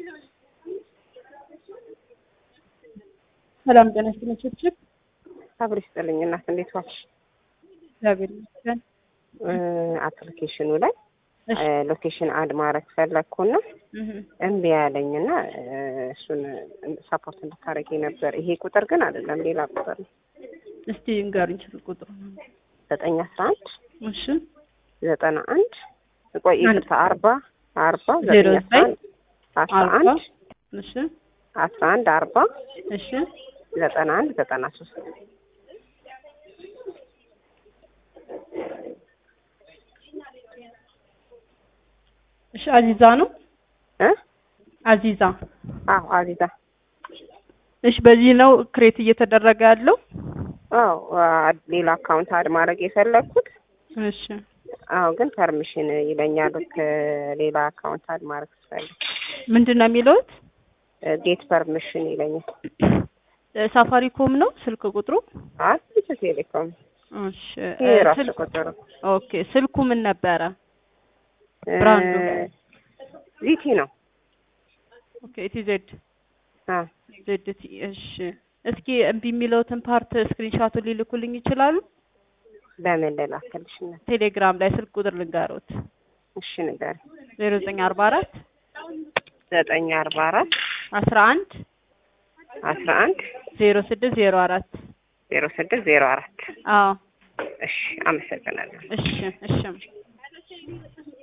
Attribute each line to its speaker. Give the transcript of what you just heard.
Speaker 1: ሰላም ጤና ይስጥልኝ።
Speaker 2: አብሮ ይስጥልኝ እናት እንዴት ዋልሽ?
Speaker 1: እግዚአብሔር ይመስገን።
Speaker 2: አፕሊኬሽኑ ላይ ሎኬሽን አድ ማድረግ ፈለኩና እምቢ ያለኝና እሱን ሰፖርት እንድታረጊ ነበር። ይሄ ቁጥር ግን አይደለም ሌላ ቁጥር ነው።
Speaker 1: እስቲ እንገሩኝ ስልክ ቁጥሩ
Speaker 2: 911
Speaker 1: እሺ
Speaker 2: 91 ቆይ 40 911 11
Speaker 1: እሺ
Speaker 2: 11 40
Speaker 1: እሺ
Speaker 2: 91 93
Speaker 1: እሺ አዚዛ ነው አዚዛ
Speaker 2: አዚዛ
Speaker 1: እሺ በዚህ ነው ክሬት እየተደረገ ያለው
Speaker 2: ሌላ አካውንት አድ ማድረግ የፈለኩት
Speaker 1: እሺ
Speaker 2: ግን ፐርሚሽን ይለኛል ሌላ አካውንት አድ ማድረግ ፈልግ
Speaker 1: ምንድነው የሚለው
Speaker 2: ጌት ፐርሚሽን ይለኛል
Speaker 1: ሳፋሪኮም ነው ስልክ ቁጥሩ
Speaker 2: ኢትዮ ቴሌኮም
Speaker 1: እሺ
Speaker 2: ስልክ ቁጥሩ
Speaker 1: ኦኬ ስልኩ ምን ነበረ ብራንዱ
Speaker 2: ዚቲ ነው
Speaker 1: ኦኬ ኢቲዜድ ዜድቲ እሺ እስኪ እምቢ የሚለውትን ፓርት ስክሪንሾቱን ሊልኩልኝ ይችላሉ
Speaker 2: በምን ልላክልሽ ነው
Speaker 1: ቴሌግራም ላይ ስልክ ቁጥር ልንገሮት
Speaker 2: እሺ ንገር
Speaker 1: 0944
Speaker 2: 944
Speaker 1: 11 0604
Speaker 2: 0604
Speaker 1: አዎ
Speaker 2: እሺ አመሰግናለሁ
Speaker 1: እሺ